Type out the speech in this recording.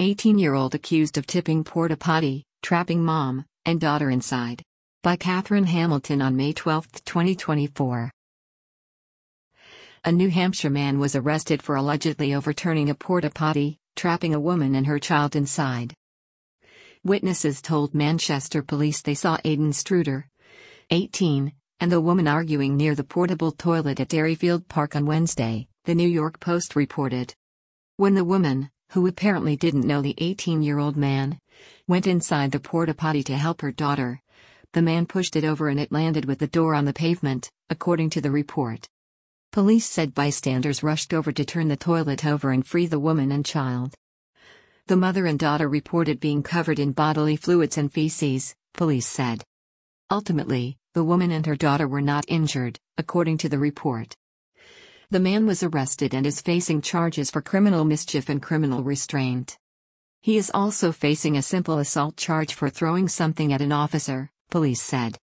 18-year-old accused of tipping porta potty, trapping mom and daughter inside. By Catherine Hamilton on May 12, 2024. A New Hampshire man was arrested for allegedly overturning a porta potty, trapping a woman and her child inside. Witnesses told Manchester police they saw Aidan Struder, 18, and the woman arguing near the portable toilet at Derryfield Park on Wednesday, the New York Post reported. When the woman, who apparently didn't know the 18-year-old man, went inside the porta potty to help her daughter, the man pushed it over and it landed with the door on the pavement, according to the report. Police said bystanders rushed over to turn the toilet over and free the woman and child. The mother and daughter reported being covered in bodily fluids and feces, police said. Ultimately, the woman and her daughter were not injured, according to the report. The man was arrested and is facing charges for criminal mischief and criminal restraint. He is also facing a simple assault charge for throwing something at an officer, police said.